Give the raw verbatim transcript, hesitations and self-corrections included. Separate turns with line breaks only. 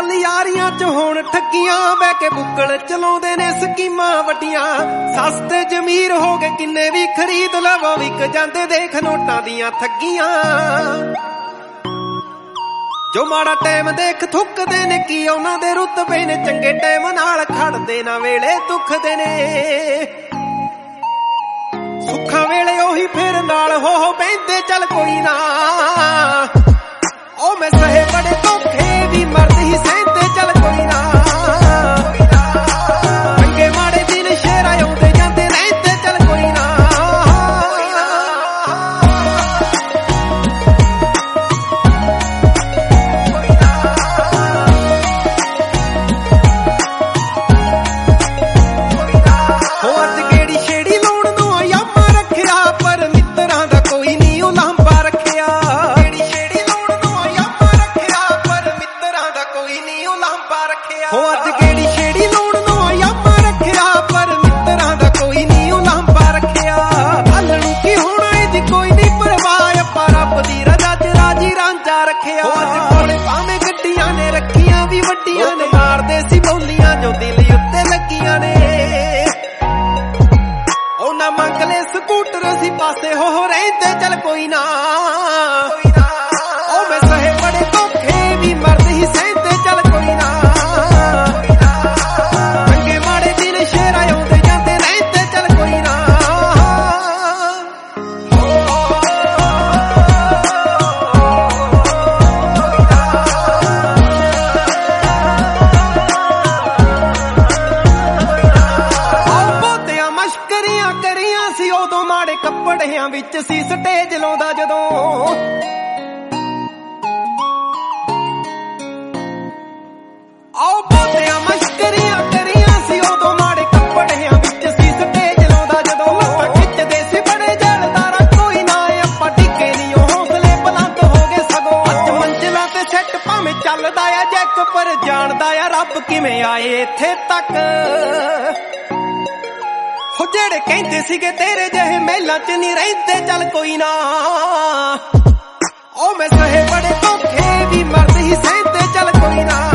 ਚੱਲ ਯਾਰੀਆਂ ਚ ਹੋਣ ਠੱਗੀਆਂ, ਬਹਿ ਕੇ ਬੁੱਕਲ ਚਲਾਉਂਦੇ ਨੇ ਸਕੀਮਾਂ ਵੱਡੀਆਂ। ਸਸਤੇ ਜ਼ਮੀਰ ਹੋ ਗਏ ਕਿੰਨੇ ਵੀ ਖਰੀਦ ਲਵੋ, ਵਿਕ ਜਾਂਦੇ ਦੇਖ ਨੋਟਾਂ ਦੀਆਂ ਠੱਗੀਆਂ। ਜੋ ਮਾੜਾ ਟਾਈਮ ਦੇਖ ਥੁੱਕਦੇ ਨੇ, ਕੀ ਉਹਨਾਂ ਦੇ ਰੁਤਬੇ ਨੇ, ਚੰਗੇ ਟਾਈਮ ਨਾਲ ਖੜਦੇ ਨਾ ਵੇਲੇ ਦੁੱਖਦੇ ਨੇ। ਸੁੱਖਾਂ ਵੇਲੇ ਉਹੀ ਫੇਰ ਨਾਲ ਹੋ ਹੋ ਬਹਿੰਦੇ, ਚੱਲ ਕੋਈ ਨਾ ਉਹ ਮੈਂ ਸਹੇ ਬੜੇ ਧੋਖੇ ਵੀ ਮਰਦ ਹੀ ਸਹਿੰਦੇ, ਚੱਲ ਕੋਈ ਨਾ। ਚੰਗੇ ਮਾੜੇ ਦਿਨ ਸ਼ੇਰਾਂ ਆਉਂਦੇ ਜਾਂਦੇ ਰਹਿੰਦੇ, ਚੱਲ ਕੋਈ ਨਾ। ਹੋ ਅੱਜ ਕਿਹੜੀ ਛੇੜੀ ਲਾਉਣ ਨੂੰ ਆਯਾਮਾ ਰੱਖਿਆ, ਪਰ ਮਿੱਤਰਾਂ ਦਾ ਕੋਈ ਨਹੀਂ ਉਲਾਂਭਾ ਰੱਖਿਆ। ਹੋ ਅੱਜ ਕਿਹੜੀ ਛੇੜੀ ਲਾਉਣ ਨੂੰ ਆਯਾਮਾ ਰੱਖਿਆ, ਪਰ ਮਿੱਤਰਾਂ ਦਾ ਕੋਈ ਨਹੀਂ ਉਲਾਂਭਾ ਰੱਖਿਆ। ਕੱਲ ਨੂੰ ਕੀ ਹੋਣਾ ਇਹਦੀ ਕੋਈ ਨਹੀਂ ਪਰਵਾਹ, ਆਪਾਂ ਰੱਬ ਦੀ ਰਜ਼ਾ ਚ ਰਾਜੀ ਰਾਂਝਾ ਰੱਖਿਆ। ਅੱਜ ਕੋਲੇ ਭਾਵੇਂ ਗੱਡੀਆਂ ਨੇ ਰੱਖੀਆਂ ਵੀ ਵੱਡੀਆਂ ਨੇ, ਮਾਰਦੇ ਸੀ ਬੋਲੀਆਂ ਜੋ ਦਿਲ ਉੱਤੇ ਲੱਗੀਆਂ ਨੇ। ਉਹਨਾਂ ਮੰਗ ਲੈ ਸਕੂਟਰ ਅਸੀਂ ਪਾਸੇ ਹੋ ਹੋ ਰਹਿੰਦੇ, ਚੱਲ ਕੋਈ ਨਾ। ਉਹ ਮੈਂ ਸਹੇ ਬੜੇ ਧੋਖੇ ਵੀ ਮਰਦ ਹੀ ਸਹਿੰਦੇ, ਚੱਲ ਕੋਈ ਨਾ। ਉਦੋਂ ਮਾੜੇ ਕੱਪੜਿਆਂ ਵਿੱਚ ਸੀ ਸਟੇਜ ਲਾਉਂਦਾ ਜਦੋਂ, ਆਓ ਬਹੁਤਿਆਂ ਮਸ਼ਕਰੀਆਂ ਕਰੀਆਂ ਸੀ। ਉਦੋਂ ਮਾੜੇ ਕੱਪੜਿਆਂ ਵਿੱਚ ਸੀ ਸਟੇਜ ਲਾਉਂਦਾ ਜਦੋਂ, ਲੋਕਾਂ ਖਿੱਚਦੇ ਸੀ ਬੜੇ ਜਲਦਾਰਾ ਕੋਈ ਨਾ। ਆਪਾਂ ਡਿੱਗੇ ਨਹੀਂ ਉਹ ਹੌਸਲੇ ਬੁਲੰਦ ਹੋ ਗਏ ਸਗੋਂ, ਅੱਜ ਮੰਜ਼ਿਲਾਂ ਤੇ ਸੈੱਟ ਭਾਵੇਂ ਚੱਲਦਾ ਆ ਜੈਕ, ਪਰ ਜਾਣਦਾ ਆ ਰੱਬ ਕਿਵੇਂ ਆਏ ਇੱਥੇ ਤੱਕ। ਹੋ ਜਿਹੜੇ ਕਹਿੰਦੇ ਸੀਗੇ ਤੇਰੇ ਜਿਹੇ ਮਹਿਲਾਂ ਚ ਨਹੀਂ ਰਹਿੰਦੇ, ਚੱਲ ਕੋਈ ਨਾ। ਉਹ ਮੈਂ ਸਹੇ ਬੜੇ ਧੋਖੇ ਵੀ ਮਰਦ ਹੀ ਸਹਿੰਦੇ, ਚੱਲ ਕੋਈ ਨਾ।